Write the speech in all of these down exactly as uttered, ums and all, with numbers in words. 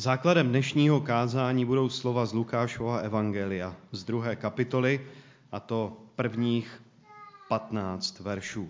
Základem dnešního kázání budou slova z Lukášova evangelia z druhé kapitoly, a to prvních patnáct veršů.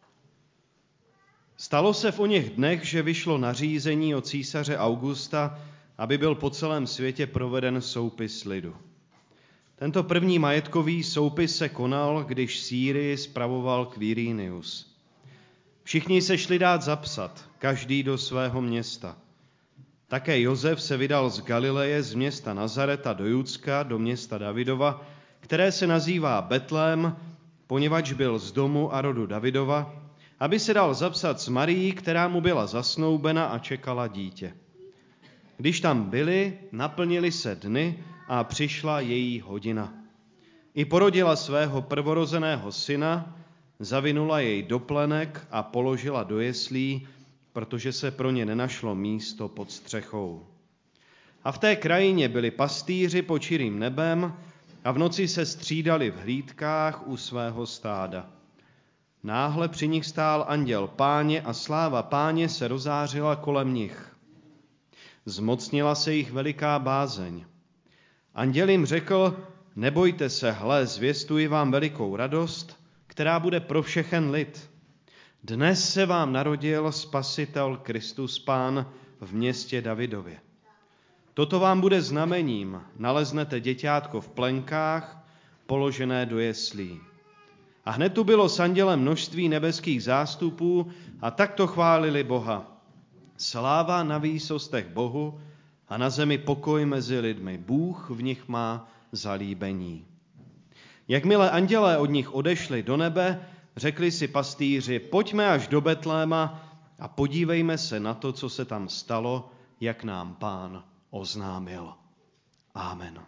Stalo se v oněch dnech, že vyšlo nařízení od císaře Augusta, aby byl po celém světě proveden soupis lidu. Tento první majetkový soupis se konal, když Sýrii spravoval Quirinius. Všichni se šli dát zapsat, každý do svého města. Také Josef se vydal z Galileje, z města Nazareta do Judska, do města Davidova, které se nazývá Betlém, poněvadž byl z domu a rodu Davidova, aby se dal zapsat s Marií, která mu byla zasnoubena a čekala dítě. Když tam byli, naplnili se dny a přišla její hodina. I porodila svého prvorozeného syna, zavinula jej do plenek a položila do jeslí, protože se pro ně nenašlo místo pod střechou. A v té krajině byli pastýři pod širým nebem a v noci se střídali v hlídkách u svého stáda. Náhle při nich stál anděl Páně a sláva Páně se rozářila kolem nich. Zmocnila se jich veliká bázeň. Anděl jim řekl: nebojte se, hle, zvěstuji vám velikou radost, která bude pro všechen lid. Dnes se vám narodil Spasitel Kristus Pán v městě Davidově. Toto vám bude znamením, naleznete děťátko v plenkách, položené do jeslí. A hned tu bylo s andělem množství nebeských zástupů a takto chválili Boha. Sláva na výsostech Bohu a na zemi pokoj mezi lidmi. Bůh v nich má zalíbení. Jakmile andělé od nich odešli do nebe, řekli si pastýři: pojďme až do Betléma a podívejme se na to, co se tam stalo, jak nám Pán oznámil. Amen.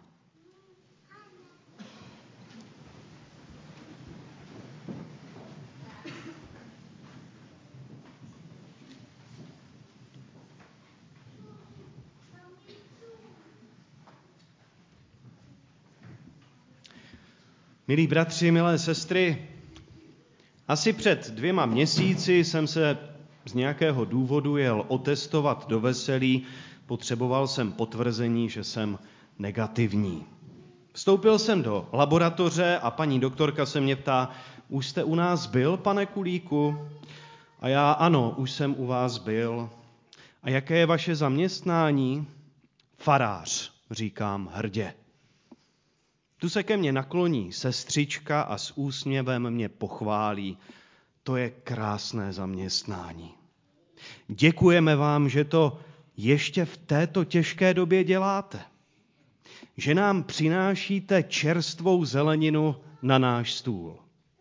Milí bratři, milé sestry, asi před dvěma měsíci jsem se z nějakého důvodu jel otestovat do Veselí. Potřeboval jsem potvrzení, že jsem negativní. Vstoupil jsem do laboratoře a paní doktorka se mě ptá: už jste u nás byl, pane Kulíku? A já: ano, už jsem u vás byl. A jaké je vaše zaměstnání? Farář, říkám hrdě. Tu se ke mně nakloní sestřička a s úsměvem mě pochválí: to je krásné zaměstnání. Děkujeme vám, že to ještě v této těžké době děláte. Že nám přinášíte čerstvou zeleninu na náš stůl.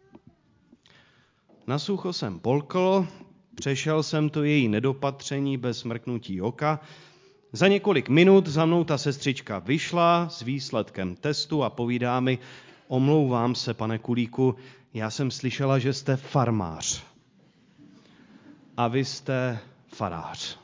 Na sucho jsem polkl, přešel jsem to její nedopatření bez mrknutí oka. Za několik minut za mnou ta sestřička vyšla s výsledkem testu a povídá mi: omlouvám se, pane Kulíku, já jsem slyšela, že jste farmář. A vy jste farář.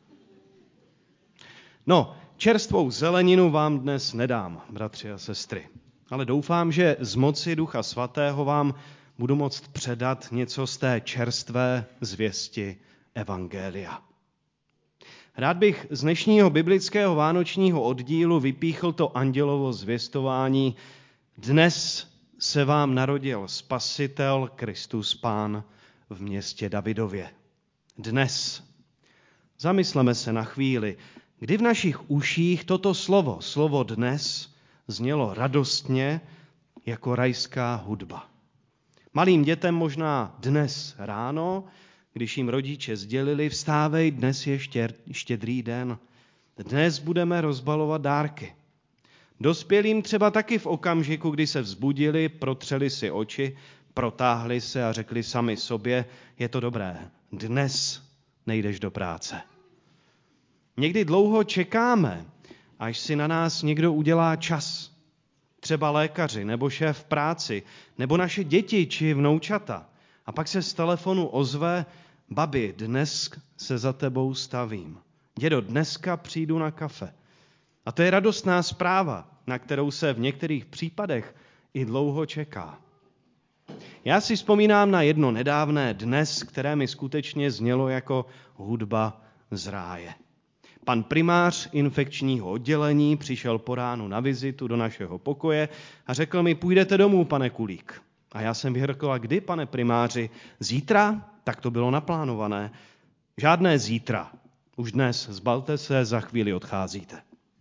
No, čerstvou zeleninu vám dnes nedám, bratři a sestry, ale doufám, že z moci Ducha Svatého vám budu moct předat něco z té čerstvé zvěsti evangelia. Rád bych z dnešního biblického vánočního oddílu vypíchl to andělovo zvěstování: dnes se vám narodil Spasitel Kristus Pán v městě Davidově. Dnes. Zamysleme se na chvíli, kdy v našich uších toto slovo, slovo dnes, znělo radostně jako rajská hudba. Malým dětem možná dnes ráno, když jim rodiče sdělili: vstávej, dnes je štědrý den, dnes budeme rozbalovat dárky. Dospělým třeba taky v okamžiku, kdy se vzbudili, protřeli si oči, protáhli se a řekli sami sobě: je to dobré, dnes nejdeš do práce. Někdy dlouho čekáme, až si na nás někdo udělá čas. Třeba lékaři, nebo šéf v práci, nebo naše děti či vnoučata. A pak se z telefonu ozve: babi, dnes se za tebou stavím. Dědo, dneska přijdu na kafe. A to je radostná zpráva, na kterou se v některých případech i dlouho čeká. Já si vzpomínám na jedno nedávné dnes, které mi skutečně znělo jako hudba z ráje. Pan primář infekčního oddělení přišel po ránu na vizitu do našeho pokoje a řekl mi, půjdete domů, pane Kulík. A já jsem vyhrkl, a kdy, pane primáři? Zítra? Tak to bylo naplánované. Žádné zítra. Už dnes, zbalte se, za chvíli odcházíte.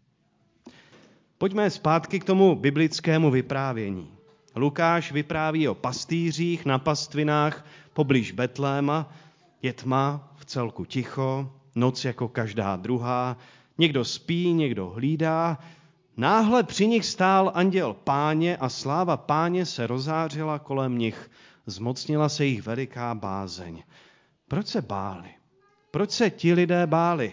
Pojďme zpátky k tomu biblickému vyprávění. Lukáš vypráví o pastýřích na pastvinách poblíž Betléma. Je tma, v celku ticho, noc jako každá druhá. Někdo spí, někdo hlídá. Náhle při nich stál anděl Páně a sláva Páně se rozářila kolem nich. Zmocnila se jich veliká bázeň. Proč se báli? Proč se ti lidé báli?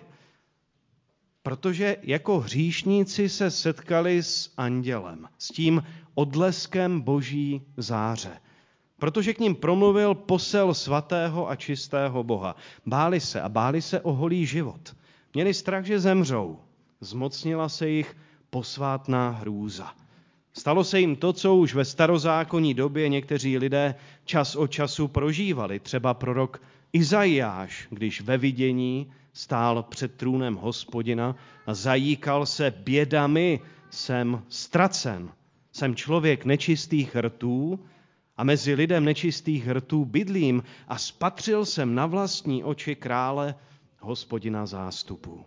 Protože jako hříšníci se setkali s andělem, s tím odleskem boží záře. Protože k ním promluvil posel svatého a čistého Boha. Báli se a báli se o holý život. Měli strach, že zemřou. Zmocnila se jich posvátná hrůza. Stalo se jim to, co už ve starozákonní době někteří lidé čas od času prožívali. Třeba prorok Izajáš, když ve vidění stál před trůnem Hospodina a zajíkal se bědami, jsem ztracen, jsem člověk nečistých rtů a mezi lidem nečistých rtů bydlím a spatřil jsem na vlastní oči krále Hospodina zástupů.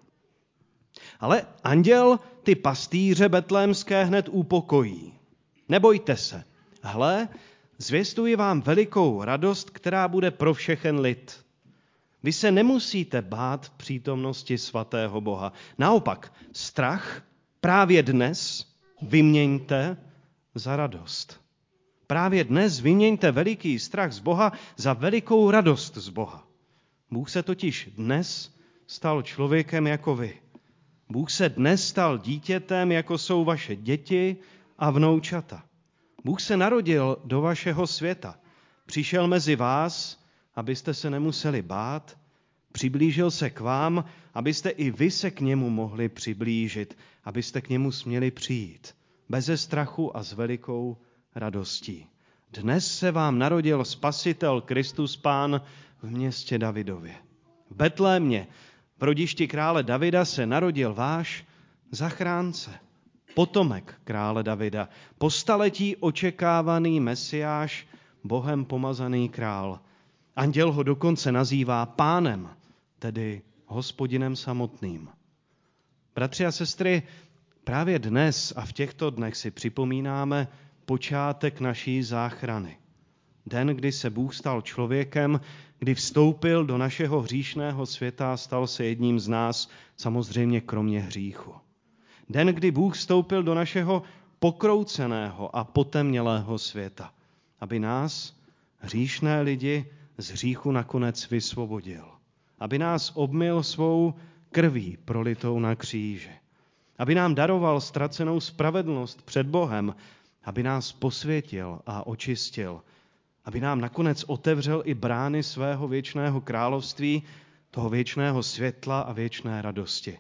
Ale anděl ty pastýře betlémské hned upokojí. Nebojte se, hle, zvěstuji vám velikou radost, která bude pro všechen lid. Vy se nemusíte bát přítomnosti svatého Boha. Naopak, strach právě dnes vyměňte za radost. Právě dnes vyměňte veliký strach z Boha za velikou radost z Boha. Bůh se totiž dnes stal člověkem jako vy. Bůh se dnes stal dítětem, jako jsou vaše děti a vnoučata. Bůh se narodil do vašeho světa. Přišel mezi vás, abyste se nemuseli bát. Přiblížil se k vám, abyste i vy se k němu mohli přiblížit, abyste k němu směli přijít. Beze strachu a s velikou radostí. Dnes se vám narodil Spasitel Kristus Pán v městě Davidově. V Betlémě, v rodišti krále Davida, se narodil váš zachránce, potomek krále Davida, po staletí očekávaný Mesiáš, Bohem pomazaný král. Anděl ho dokonce nazývá Pánem, tedy Hospodinem samotným. Bratři a sestry, právě dnes a v těchto dnech si připomínáme počátek naší záchrany. Den, kdy se Bůh stal člověkem, kdy vstoupil do našeho hříšného světa a stal se jedním z nás, samozřejmě kromě hříchu. Den, kdy Bůh vstoupil do našeho pokrouceného a potemnělého světa, aby nás, hříšné lidi, z hříchu nakonec vysvobodil. Aby nás obmyl svou krví prolitou na kříži. Aby nám daroval ztracenou spravedlnost před Bohem, aby nás posvětil a očistil, aby nám nakonec otevřel i brány svého věčného království, toho věčného světla a věčné radosti.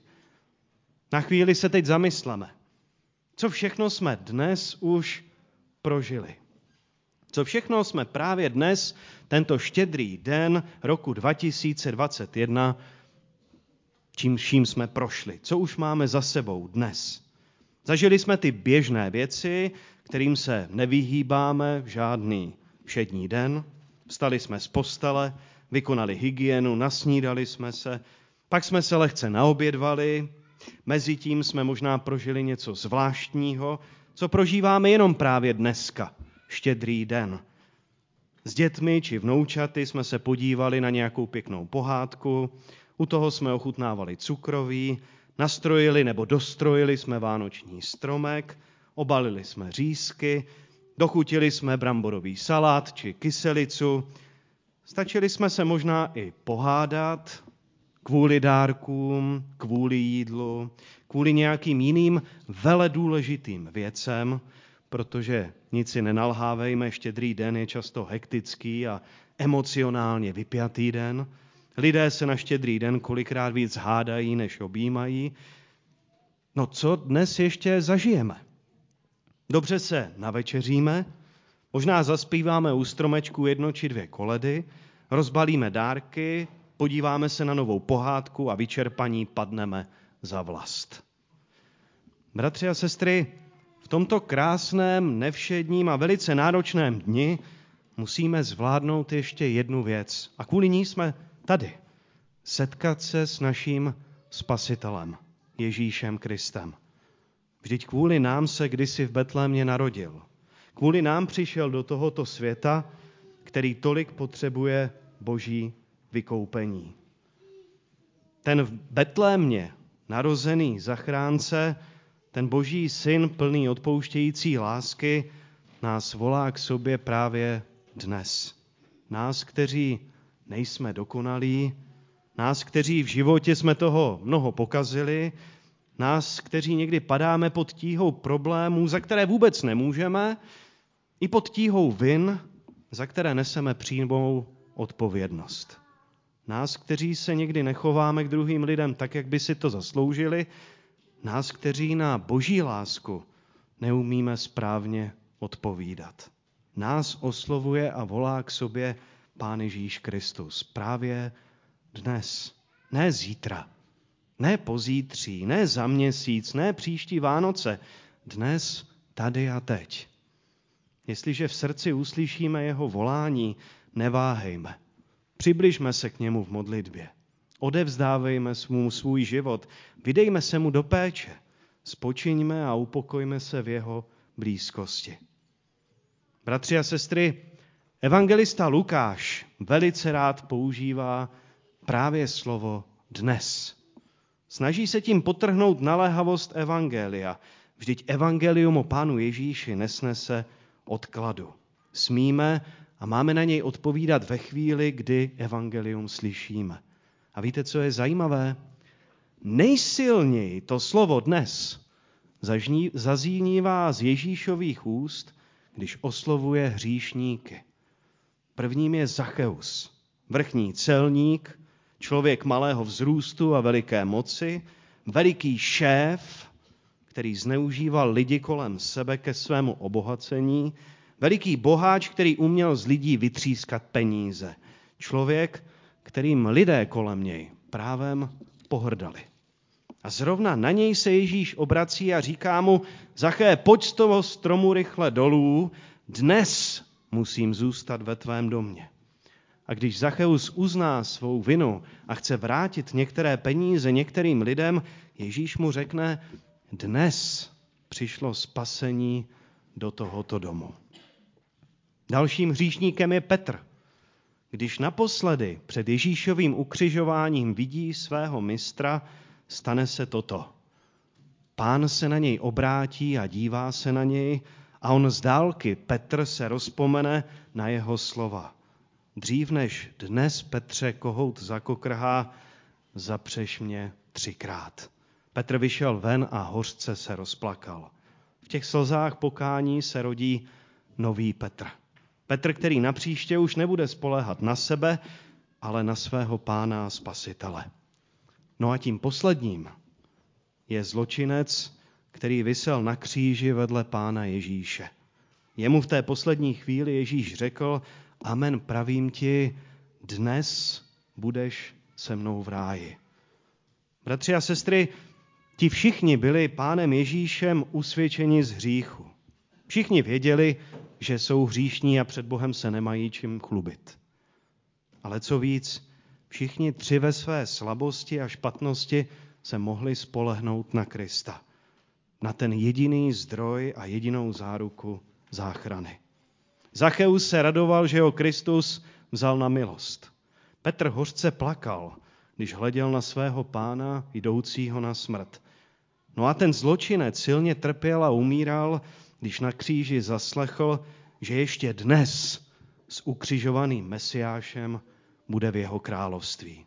Na chvíli se teď zamysleme, co všechno jsme dnes už prožili. Co všechno jsme právě dnes, tento štědrý den roku dva tisíce dvacet jedna, čím vším jsme prošli. Co už máme za sebou dnes. Zažili jsme ty běžné věci, kterým se nevyhýbáme v žádný všední den. Vstali jsme z postele, vykonali hygienu, nasnídali jsme se, pak jsme se lehce naobědvali, mezitím jsme možná prožili něco zvláštního, co prožíváme jenom právě dneska, štědrý den. S dětmi či vnoučaty jsme se podívali na nějakou pěknou pohádku, u toho jsme ochutnávali cukroví, nastrojili nebo dostrojili jsme vánoční stromek, obalili jsme řízky, dochutili jsme bramborový salát či kyselicu, stačili jsme se možná i pohádat kvůli dárkům, kvůli jídlu, kvůli nějakým jiným veledůležitým věcem, protože nic si nenalhávejme, štědrý den je často hektický a emocionálně vypjatý den. Lidé se na štědrý den kolikrát víc hádají, než objímají. No co dnes ještě zažijeme? Dobře se navečeříme, možná zaspíváme u stromečku jedno či dvě koledy, rozbalíme dárky, podíváme se na novou pohádku a vyčerpaní padneme za vlast. Bratři a sestry, v tomto krásném, nevšedním a velice náročném dni musíme zvládnout ještě jednu věc. A kvůli ní jsme tady. Setkat se s naším Spasitelem, Ježíšem Kristem. Vždyť kvůli nám se kdysi v Betlémě narodil. Kvůli nám přišel do tohoto světa, který tolik potřebuje Boží vykoupení. Ten v Betlémě narozený zachránce, ten Boží syn plný odpouštějící lásky, nás volá k sobě právě dnes. Nás, kteří nejsme dokonalí, nás, kteří v životě jsme toho mnoho pokazili, nás, kteří někdy padáme pod tíhou problémů, za které vůbec nemůžeme, i pod tíhou vin, za které neseme přímou odpovědnost. Nás, kteří se někdy nechováme k druhým lidem tak, jak by si to zasloužili, nás, kteří na Boží lásku neumíme správně odpovídat. Nás oslovuje a volá k sobě Pán Ježíš Kristus právě dnes, ne zítra, ne pozítří, ne za měsíc, ne příští Vánoce, dnes, tady a teď. Jestliže v srdci uslyšíme jeho volání, neváhejme. Přibližme se k němu v modlitbě. Odevzdávejme mu svůj život. Vydejme se mu do péče. Spočiňme a upokojme se v jeho blízkosti. Bratři a sestry, evangelista Lukáš velice rád používá právě slovo dnes. Snaží se tím podtrhnout naléhavost evangelia. Vždyť evangelium o Pánu Ježíši nesnese odkladu. Smíme a máme na něj odpovídat ve chvíli, kdy evangelium slyšíme. A víte, co je zajímavé? Nejsilněji to slovo dnes zaznívá z Ježíšových úst, když oslovuje hříšníky. Prvním je Zacheus, vrchní celník, člověk malého vzrůstu a veliké moci, veliký šéf, který zneužíval lidi kolem sebe ke svému obohacení, veliký boháč, který uměl z lidí vytřískat peníze. Člověk, kterým lidé kolem něj právem pohrdali. A zrovna na něj se Ježíš obrací a říká mu: Zaché, pojď z toho stromu rychle dolů, dnes musím zůstat ve tvém domě. A když Zacheus uzná svou vinu a chce vrátit některé peníze některým lidem, Ježíš mu řekne: dnes přišlo spasení do tohoto domu. Dalším hříšníkem je Petr. Když naposledy před Ježíšovým ukřižováním vidí svého mistra, stane se toto. Pán se na něj obrátí a dívá se na něj a on z dálky, Petr, se rozpomene na jeho slova. Dřív než dnes, Petře, kohout zakokrhá, zapřeš mě třikrát. Petr vyšel ven a hořce se rozplakal. V těch slzách pokání se rodí nový Petr. Petr, který napříště už nebude spoléhat na sebe, ale na svého Pána a Spasitele. No a tím posledním je zločinec, který visel na kříži vedle Pána Ježíše. Jemu v té poslední chvíli Ježíš řekl: Amen, pravím ti, dnes budeš se mnou v ráji. Bratři a sestry, ti všichni byli Pánem Ježíšem usvědčeni z hříchu. Všichni věděli, že jsou hříšní a před Bohem se nemají čím chlubit. Ale co víc, všichni tři ve své slabosti a špatnosti se mohli spolehnout na Krista. Na ten jediný zdroj a jedinou záruku záchrany. Zacheus se radoval, že ho Kristus vzal na milost. Petr hořce plakal, když hleděl na svého Pána jdoucího na smrt. No a ten zločinec silně trpěl a umíral, když na kříži zaslechl, že ještě dnes s ukřižovaným Mesiášem bude v jeho království.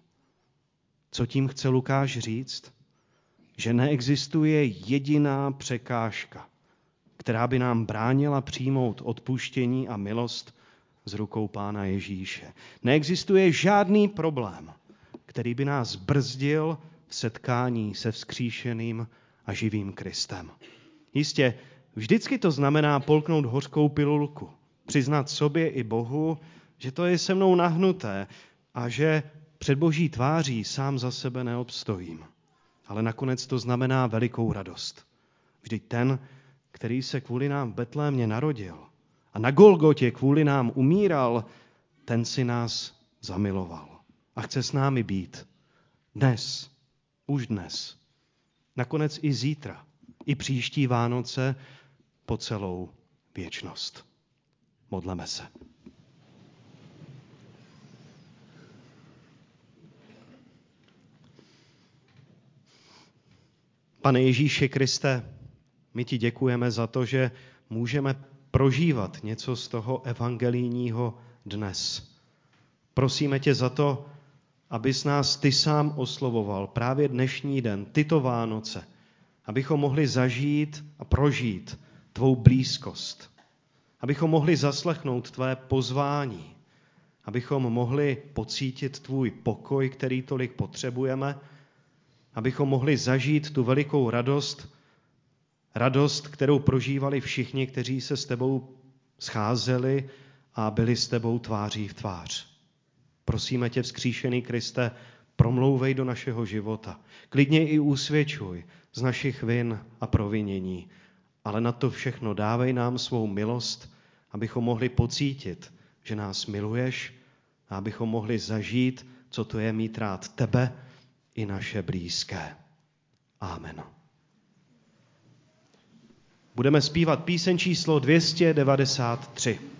Co tím chce Lukáš říct? Že neexistuje jediná překážka, která by nám bránila přijmout odpuštění a milost z rukou Pána Ježíše. Neexistuje žádný problém, který by nás brzdil v setkání se vzkříšeným a živým Kristem. Jistě, vždycky to znamená polknout hořkou pilulku, přiznat sobě i Bohu, že to je se mnou nahnuté a že před Boží tváří sám za sebe neobstojím. ale nakonec to znamená velikou radost. Vždyť ten, který se kvůli nám v Betlémě narodil a na Golgotě kvůli nám umíral, ten si nás zamiloval a chce s námi být. Dnes, už dnes, nakonec i zítra, i příští Vánoce, po celou věčnost. Modleme se. Pane Ježíši Kriste, my ti děkujeme za to, že můžeme prožívat něco z toho evangelijního dnes. Prosíme tě za to, abys nás ty sám oslovoval právě dnešní den, tyto Vánoce, abychom mohli zažít a prožít tvou blízkost, abychom mohli zaslechnout tvé pozvání, abychom mohli pocítit tvůj pokoj, který tolik potřebujeme, abychom mohli zažít tu velikou radost, radost, kterou prožívali všichni, kteří se s tebou scházeli a byli s tebou tváří v tvář. Prosíme tě, vzkříšený Kriste, promlouvej do našeho života. Klidně i usvědčuj z našich vin a provinění, ale na to všechno dávej nám svou milost, abychom mohli pocítit, že nás miluješ a abychom mohli zažít, co to je mít rád tebe i naše blízké. Amen. Budeme zpívat píseň číslo dvě stě devadesát tři.